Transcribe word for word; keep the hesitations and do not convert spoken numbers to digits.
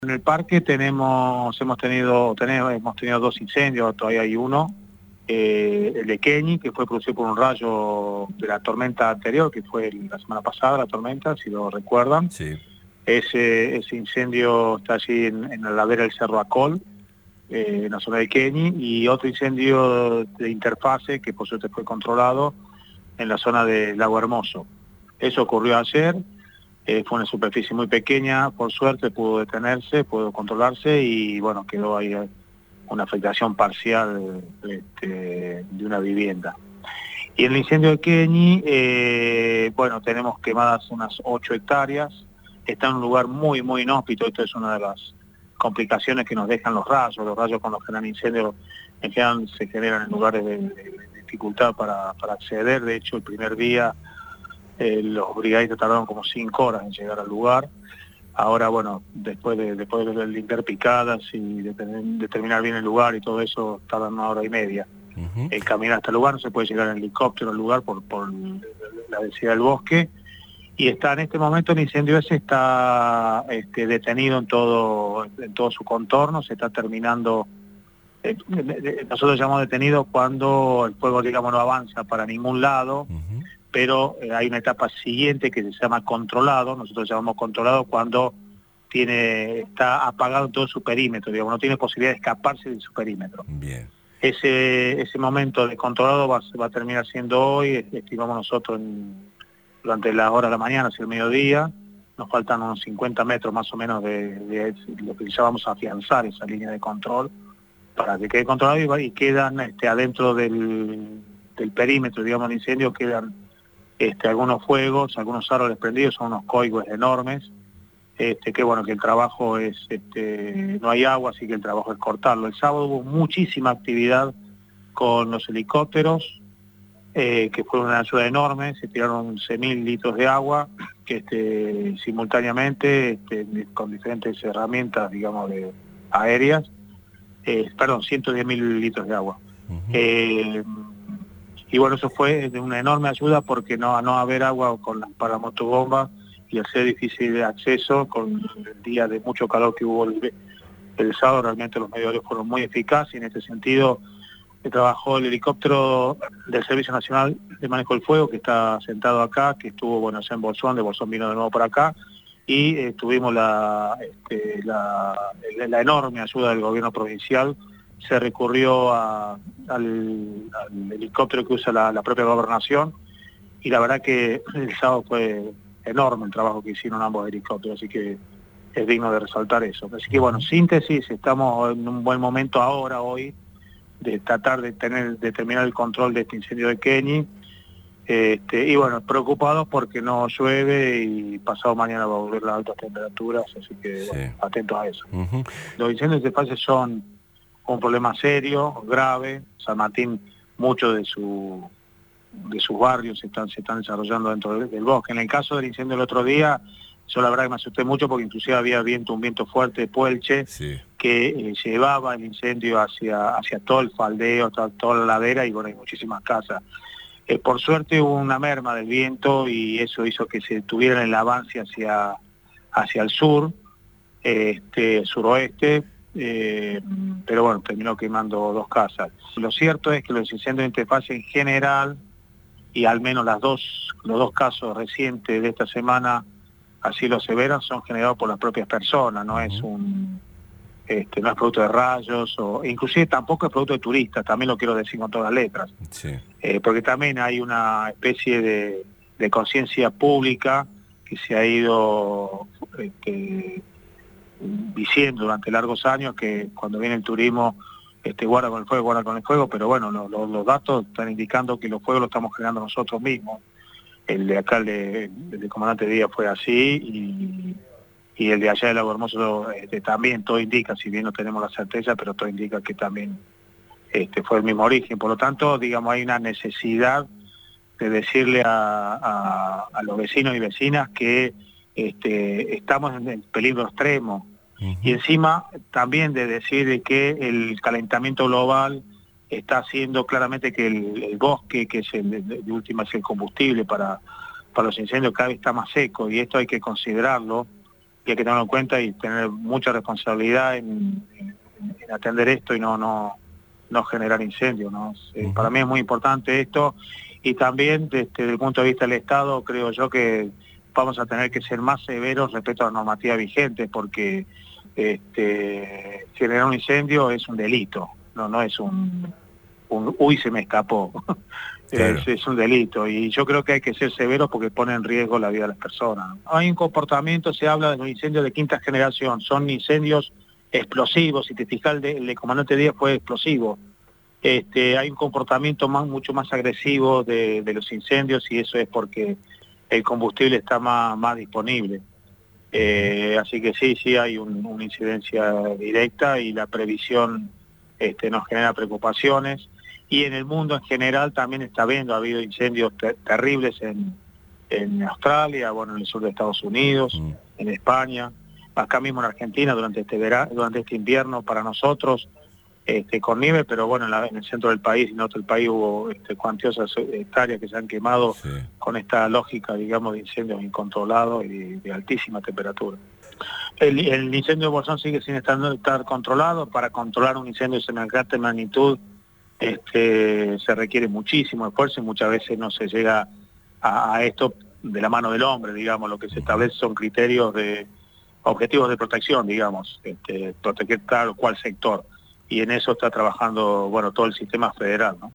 En el parque tenemos, hemos tenido, tenemos, hemos tenido dos incendios, todavía hay uno, eh, el de Queñi, que fue producido por un rayo de la tormenta anterior, que fue la semana pasada, la tormenta, si lo recuerdan. Sí. Ese, ese incendio está allí en, en la ladera del Cerro Acol, eh, en la zona de Queñi, y otro incendio de interfase, que por suerte fue controlado, en la zona del Lago Hermoso. Eso ocurrió ayer. Eh, fue una superficie muy pequeña, por suerte pudo detenerse, pudo controlarse y bueno, quedó ahí una afectación parcial este, de una vivienda. Y en el incendio de Queñi, eh, bueno, tenemos quemadas unas ocho hectáreas, está en un lugar muy, muy inhóspito. Esto es una de las complicaciones que nos dejan los rayos, los rayos cuando generan incendios en general se generan en lugares de, de, de dificultad para, para acceder. De hecho, el primer día Eh, los brigadistas tardaron como cinco horas en llegar al lugar. Ahora, bueno, después de, después de limpiar picadas y de determinar bien el lugar y todo eso, tardan una hora y media. Uh-huh. El caminar hasta el lugar, no se puede llegar en helicóptero al lugar por, por la densidad del bosque. Y está en este momento el incendio ese está este, detenido en todo, en todo su contorno, se está terminando. Eh, nosotros llamamos detenido cuando el fuego, digamos, no avanza para ningún lado. Uh-huh. Pero eh, hay una etapa siguiente que se llama controlado. Nosotros llamamos controlado cuando tiene está apagado todo su perímetro, digamos, no tiene posibilidad de escaparse de su perímetro. Bien. Ese ese momento de controlado va, va a terminar siendo hoy, estimamos nosotros en, durante las horas de la mañana, hacia el mediodía. Nos faltan unos cincuenta metros más o menos de, de, de lo que ya vamos a afianzar esa línea de control para que quede controlado y, y quedan este, adentro del, del perímetro, digamos, del incendio, quedan Este, algunos fuegos, algunos árboles prendidos, son unos coigües enormes, este, que bueno, que el trabajo es, este, no hay agua, así que el trabajo es cortarlo. El sábado hubo muchísima actividad con los helicópteros, eh, que fue una ayuda enorme, se tiraron once mil litros de agua, que este, simultáneamente, este, con diferentes herramientas, digamos, de, aéreas, eh, perdón, ciento diez mil litros de agua. Uh-huh. eh, Y bueno, eso fue de una enorme ayuda porque no, no haber agua con las para motobombas y al ser difícil de acceso, con el día de mucho calor que hubo el, el sábado, realmente los medios fueron muy eficaces y en este sentido trabajó el helicóptero del Servicio Nacional de Manejo del Fuego, que está sentado acá, que estuvo bueno en Bolsón, de Bolsón vino de nuevo por acá, y eh, tuvimos la, este, la, la enorme ayuda del gobierno provincial. Se recurrió a, al, al helicóptero que usa la, la propia gobernación y la verdad que el sábado fue enorme el trabajo que hicieron ambos helicópteros, así que es digno de resaltar eso. Así que bueno, síntesis, estamos en un buen momento ahora, hoy, de tratar de tener, de terminar el control de este incendio de Queñi, este, y bueno, preocupados porque no llueve y pasado mañana va a volver las altas temperaturas, así que sí. Bueno, atentos a eso. Uh-huh. Los incendios de fase son un problema serio, grave. San Martín, muchos de su de sus barrios se están, se están desarrollando dentro del, del bosque. En el caso del incendio del otro día, yo la verdad que me asusté mucho porque inclusive había viento, un viento fuerte de Puelche, sí, que eh, llevaba el incendio hacia, hacia todo el faldeo, toda, toda la ladera y bueno, hay muchísimas casas. Eh, por suerte hubo una merma del viento y eso hizo que se tuviera el avance hacia, hacia el sur, este, suroeste, Eh, pero bueno, terminó quemando dos casas. Lo cierto es que los incendios de interfase en general, y al menos las dos, los dos casos recientes de esta semana, así lo aseveran, son generados por las propias personas, no uh-huh. es un este, no es producto de rayos, o inclusive tampoco es producto de turistas, también lo quiero decir con todas las letras, sí. eh, porque también hay una especie de, de conciencia pública que se ha ido este, diciendo durante largos años que cuando viene el turismo este, guarda con el fuego, guarda con el fuego, pero bueno, lo, lo, los datos están indicando que los fuegos los estamos generando nosotros mismos. El de acá, el de, el de Comandante Díaz fue así, y, y el de allá de Lago Hermoso este, también, todo indica, si bien no tenemos la certeza, pero todo indica que también este, fue el mismo origen. Por lo tanto, digamos, hay una necesidad de decirle a, a, a los vecinos y vecinas que este, estamos en el peligro extremo. Uh-huh. Y encima también de decir que el calentamiento global está haciendo claramente que el, el bosque, que es el, de, de última es el combustible para, para los incendios, cada vez está más seco, y esto hay que considerarlo. Y hay que tenerlo en cuenta y tener mucha responsabilidad en, en, en atender esto y no no no generar incendios, ¿no? Eh, Uh-huh. Para mí es muy importante esto, y también desde, desde el punto de vista del Estado creo yo que vamos a tener que ser más severos respecto a la normativa vigente, porque este, generar un incendio es un delito, no no es un, un uy se me escapó. Claro. Es, es un delito, y yo creo que hay que ser severos porque pone en riesgo la vida de las personas. Hay un comportamiento, se habla de los incendios de quinta generación, son incendios explosivos, si te fijas el de, el de Comandante Díaz fue explosivo. Este, hay un comportamiento más, mucho más agresivo de, de los incendios, y eso es porque el combustible está más, más disponible. Eh, así que sí, sí hay un, una incidencia directa, y la previsión este, nos genera preocupaciones. Y en el mundo en general también está habiendo, ha habido incendios ter terribles en, en Australia, bueno, en el sur de Estados Unidos, Mm. en España, acá mismo en Argentina durante este verano, durante este invierno para nosotros, este, con nieve, pero bueno, en, la, en el centro del país y en otro del país hubo este, cuantiosas hectáreas que se han quemado, Sí. con esta lógica, digamos, de incendios incontrolados y de altísima temperatura. El, el incendio de Bolsón sigue sin estar, no estar controlado. Para controlar un incendio de semejante magnitud este, se requiere muchísimo esfuerzo, y muchas veces no se llega a, a esto de la mano del hombre, digamos. Lo que se establece son criterios de objetivos de protección, digamos, este, proteger tal o cual sector, y en eso está trabajando, bueno, todo el sistema federal, ¿no?